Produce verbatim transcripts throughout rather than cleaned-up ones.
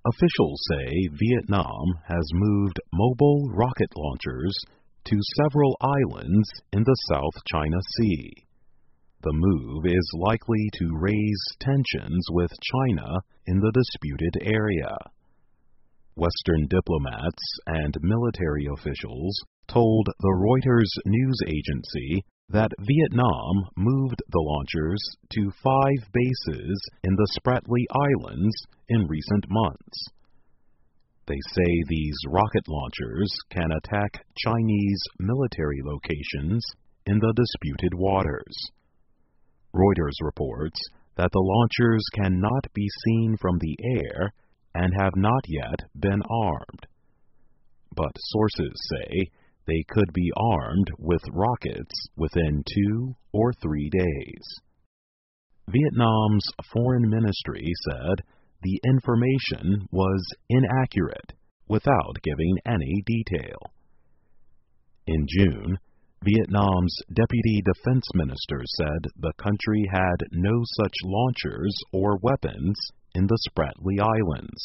Officials say Vietnam has moved mobile rocket launchers to several islands in the South China Sea. The move is likely to raise tensions with China in the disputed area. Western diplomats and military officials told the Reuters news agency that Vietnam moved the launchers to five bases in the Spratly Islands in recent months. They say these rocket launchers can attack Chinese military locations in the disputed waters. Reuters reports that the launchers cannot be seen from the air and have not yet been armed. But sources say they could be armed with rockets within two or three days. Vietnam's foreign ministry said the information was inaccurate without giving any detail. In June, Vietnam's deputy defense minister said the country had no such launchers or weapons in the Spratly Islands.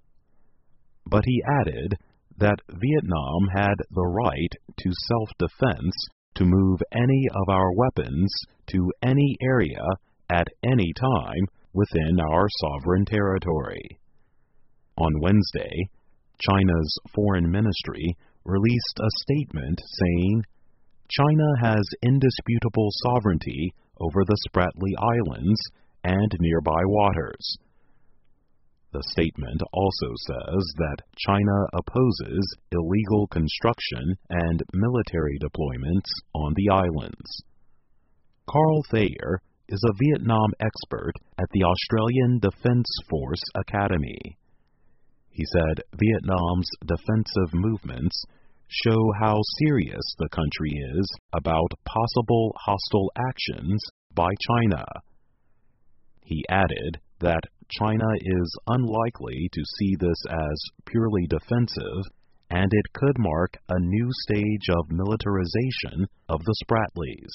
But he added that Vietnam had the right to self-defense to move any of our weapons to any area at any time within our sovereign territory. On Wednesday, China's foreign ministry released a statement saying, China has indisputable sovereignty over the Spratly Islands and nearby waters. The statement also says that China opposes illegal construction and military deployments on the islands. Carl Thayer is a Vietnam expert at the Australian Defence Force Academy. He said Vietnam's defensive movements show how serious the country is about possible hostile actions by China. He added that China is unlikely to see this as purely defensive, and it could mark a new stage of militarization of the Spratlys.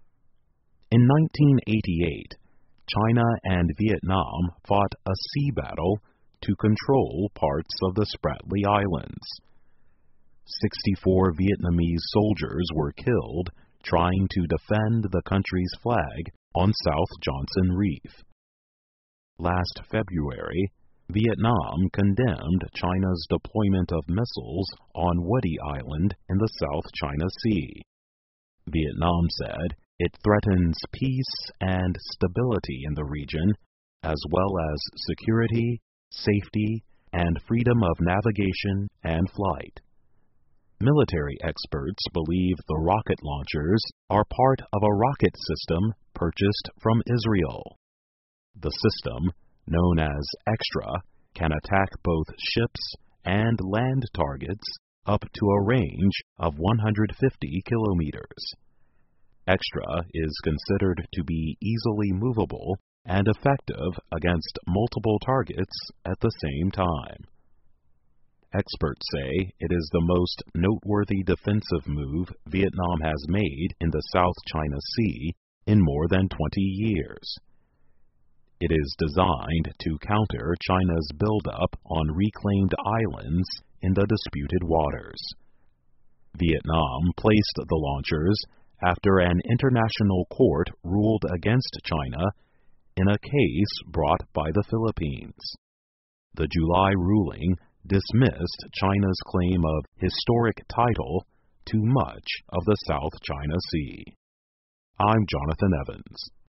In nineteen eighty-eight, China and Vietnam fought a sea battle to control parts of the Spratly Islands. sixty-four Vietnamese soldiers were killed trying to defend the country's flag on South Johnson Reef. Last February, Vietnam condemned China's deployment of missiles on Woody Island in the South China Sea. Vietnam said it threatens peace and stability in the region, as well as security, safety, and freedom of navigation and flight. Military experts believe the rocket launchers are part of a rocket system purchased from Israel. The system, known as Extra, can attack both ships and land targets up to a range of one hundred fifty kilometers. Extra is considered to be easily movable and effective against multiple targets at the same time. Experts say it is the most noteworthy defensive move Vietnam has made in the South China Sea in more than twenty years. It is designed to counter China's buildup on reclaimed islands in the disputed waters. Vietnam placed the launchers after an international court ruled against China in a case brought by the Philippines. The July ruling dismissed China's claim of historic title to much of the South China Sea. I'm Jonathan Evans.